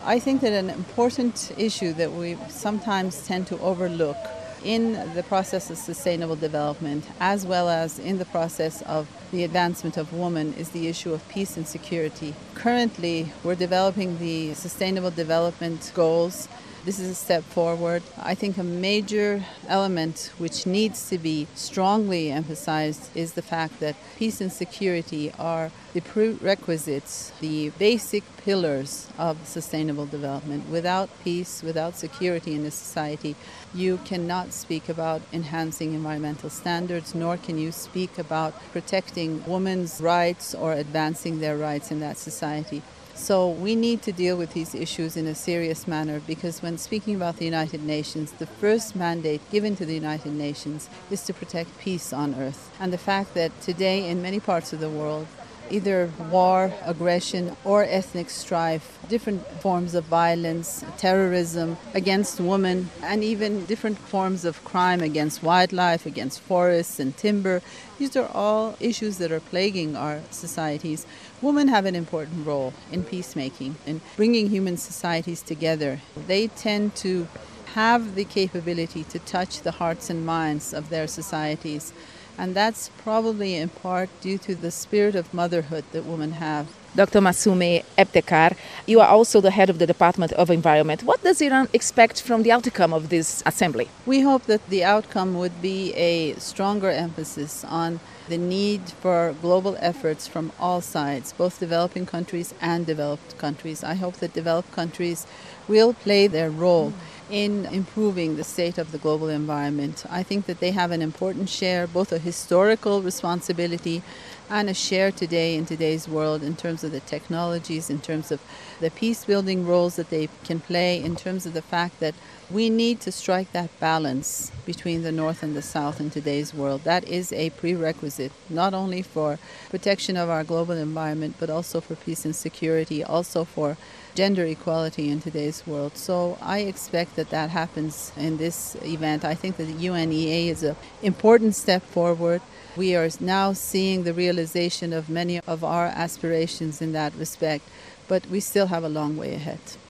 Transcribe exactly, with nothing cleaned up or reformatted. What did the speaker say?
I think that an important issue that we sometimes tend to overlook in the process of sustainable development, as well as in the process of the advancement of women, is the issue of peace and security. Currently, we're developing the Sustainable Development Goals. This is a step forward. I think a major element which needs to be strongly emphasized is the fact that peace and security are the prerequisites, the basic pillars of sustainable development. Without peace, without security in a society, you cannot speak about enhancing environmental standards, nor can you speak about protecting women's rights or advancing their rights in that society. So we need to deal with these issues in a serious manner, because when speaking about the United Nations, the first mandate given to the United Nations is to protect peace on earth. And the fact that today in many parts of the world, either war, aggression, or ethnic strife, different forms of violence, terrorism against women, and even different forms of crime against wildlife, against forests and timber. These are all issues that are plaguing our societies. Women have an important role in peacemaking, in bringing human societies together. They tend to have the capability to touch the hearts and minds of their societies. And that's probably in part due to the spirit of motherhood that women have. Doctor Massoumeh Ebtekar, you are also the head of the Department of Environment. What does Iran expect from the outcome of this assembly? We hope that the outcome would be a stronger emphasis on the need for global efforts from all sides, both developing countries and developed countries. I hope that developed countries will play their role in improving the state of the global environment. I think that they have an important share, both a historical responsibility and a share today in today's world in terms of the technologies, in terms of the peace-building roles that they can play, in terms of the fact that we need to strike that balance between the North and the South in today's world. That is a prerequisite, not only for protection of our global environment, but also for peace and security, also for gender equality in today's world. So I expect that that happens in this event. I think that the U N E A is an important step forward. We are now seeing the realization of many of our aspirations in that respect, but we still have a long way ahead.